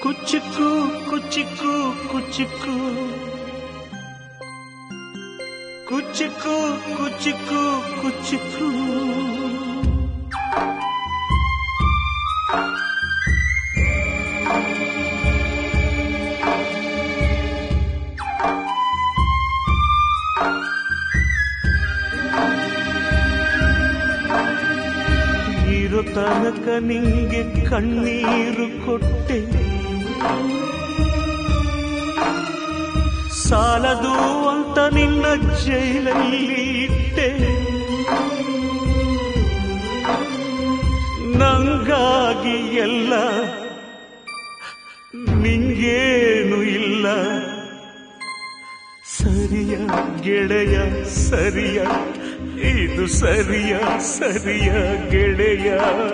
ಕುಚಿಕು ಕುಚಿಕು ಕುಚಿಕು ಕುಚಿಕು ಕುಚಿಕು ಕುಚಿಕು ಇರೋ ತನಕ ನಿಂಗೆ ಕಣ್ಣೀರು ಕೊಟ್ಟೆ, ಸಾಲದು ಅಂತ ನಿನ್ನ ಜೈಲಲ್ಲಿ ಇಟ್ಟೆ. ನಂಗಾಗಿ ಎಲ್ಲ ನಿಂಗೇನು ಇಲ್ಲ. ಸರಿಯ ಗೆಳೆಯ ಸರಿಯ, ಇದು ಸರಿಯ ಸರಿಯ ಗೆಳೆಯ.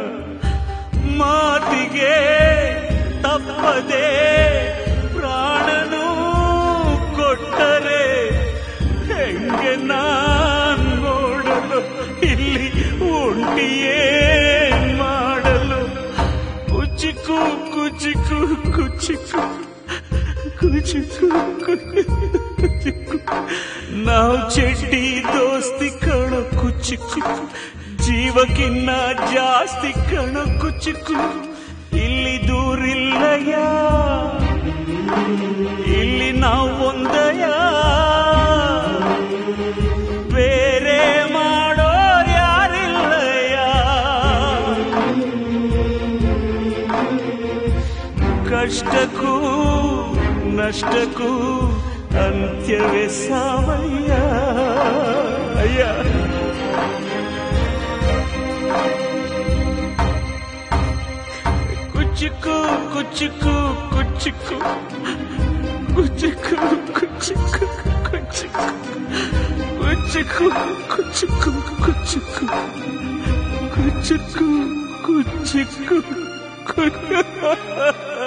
ಮಾತಿಗೆ ತಪ್ಪದೆ ಪ್ರಾಣನು ಕೊಟ್ಟರೆ ಹೆಂಗೆ ನಾನ್ ನೋಡಲು, ಇಲ್ಲಿ ಒಂಟಿಯೇ ಮಾಡಲು. ಕುಚಿಕು ಕುಚಿಕು ಕುಚಿಕು ಕುಚಿಕು ಕುಚಿಕು ನಾವು ಚಡ್ಡಿ ದೋಸ್ತಿ ಕಣೋ ಕುಚಿಕು, ಜೀವಕ್ಕಿನ್ನ ಜಾಸ್ತಿ ಕಣೋ ಕುಚಿಕು. ಇಲ್ಲಿ ದೂರಿಲ್ಲಯ್ಯ, ಇಲ್ಲಿ ನಾವು ಒಂದಯ, ಬೇರೆ ಮಾಡೋರು ಯಾರಿಲ್ಲಯ್ಯ. ಕಷ್ಟಕ್ಕೂ ನಷ್ಟಕ್ಕೂ ಅಂತ್ಯವೇ ಸಾವಯ್ಯ. ಅಯ್ಯ ಕುಚಿಕು ಕುಚಿಕು ಕುಚಿಕು ಕುಚಿಕು ಕುಚಿಕು ಕುಚಿಕು ಕುಚಿಕು ಕುಚಿಕು ಕುಚಿಕು ಕುಚಿಕು ಕುಚಿಕು ಕುಚಿಕು